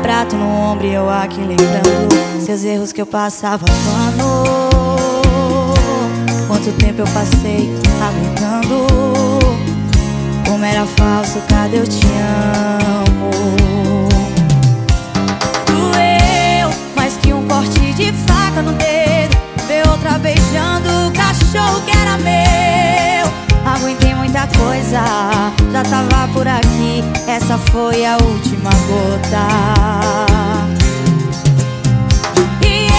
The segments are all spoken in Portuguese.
prato no ombro e eu aqui lembrando seus erros que eu passava pano. Quanto tempo eu passei aguentando, como era falso, cadê eu te amo? Doeu mais que um corte de faca no dedo, ver outra beijando o cachorro que era meu. Aguentei muita coisa, já tava por aqui, essa foi a última gota. E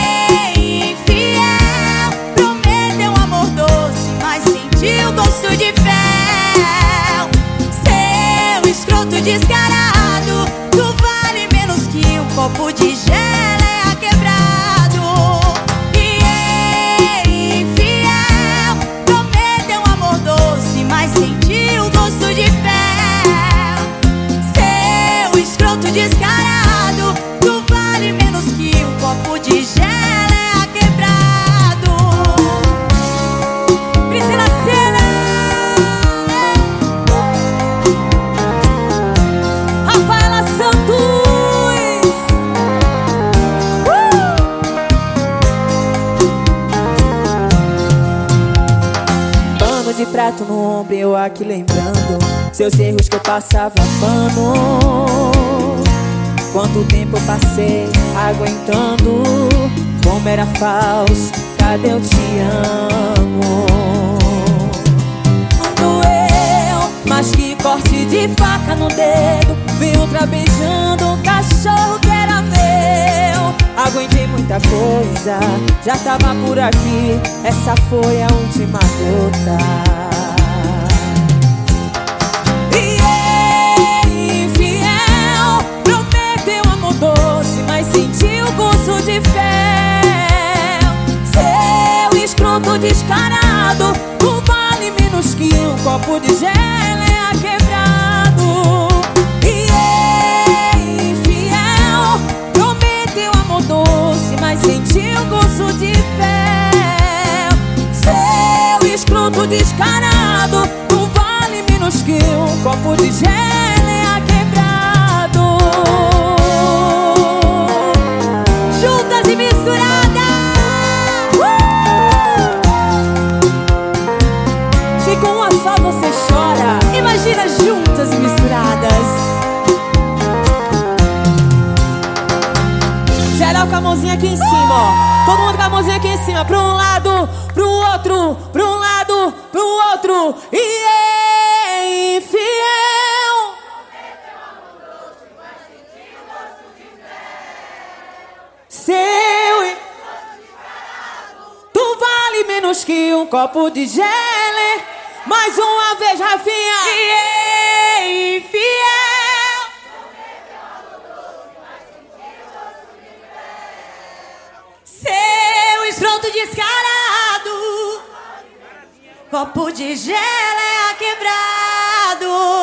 infiel, prometeu um amor doce, mas sentiu gosto de fel. Seu escroto descarado, tu vale menos que um copo de geleia quebrado. E infiel, prometeu um amor doce, mas sentiu gosto de fel. Seu escroto descarado, tu vale menos que um copo de geleia quebrado. Priscila Senna, Rafaela Santos, Pano de prato no ombro, eu aqui lembrando seus erros que eu passava pano. Quanto tempo eu passei aguentando, como era falso, cadê eu te amo? Doeu, mas que corte de faca no dedo, vi outra beijando um cachorro que era meu. Aguentei muita coisa, já tava por aqui, essa foi a última gota. Sentiu gosto de fel. Seu escroto descarado, tu vale menos que um copo de geleia quebrado. E infiel, prometeu amor doce, mas sentiu gosto de fel. Seu escroto descarado, tu vale menos que um copo de geleia quebrado. juntas e misturadas. Se com uma só você chora, Imagina juntas e misturadas. geral com a mãozinha aqui em cima, ó. Todo mundo com a mãozinha aqui em cima. Pra um lado, pro outro, pra um lado, pro outro. E é infiel. Seu, tu vale menos que um copo de gele. Mais uma vez, Rafinha. E é infiel. Seu escroto descarado, copo de geleia quebrado.